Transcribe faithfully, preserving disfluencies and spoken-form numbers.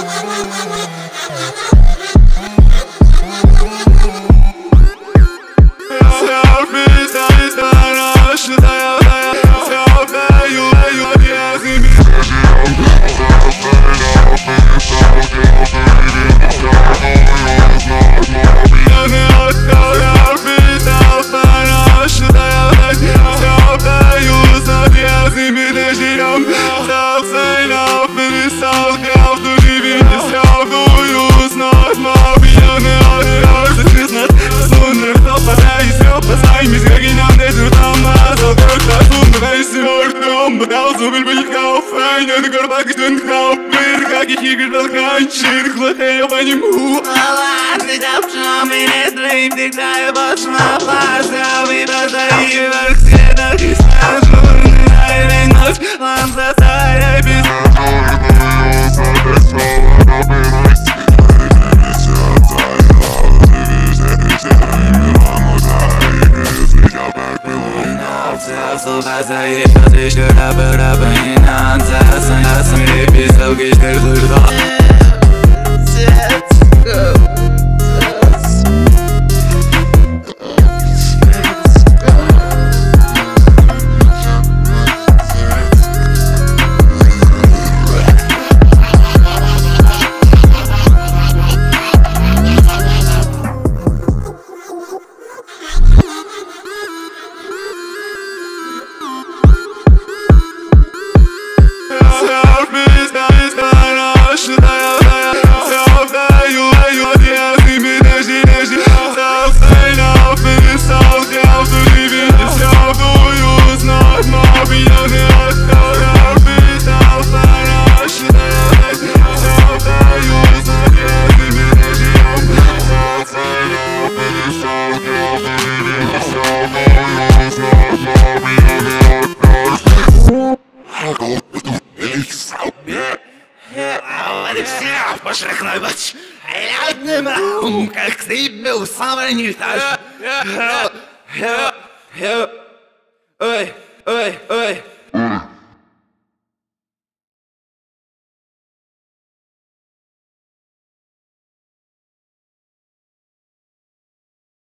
Zoveel ben je gauw fijn en ik hoor dat ik een gauw weer ga ik hier dat geintje cirkelen heel van je moe. Allah zit op zo'n in het leven ik ga je wat maar pas zou je dat je werkt je dat is maar zo'n hij weet nooit want dat hij heeft is so was er je dat is de rapper rapper in aan zijn zijn zijn hippies ook is er goed van. Let's go. Poszlak najbać, ale nie ma jak ty był sam nie tak. Oj, oj, oj.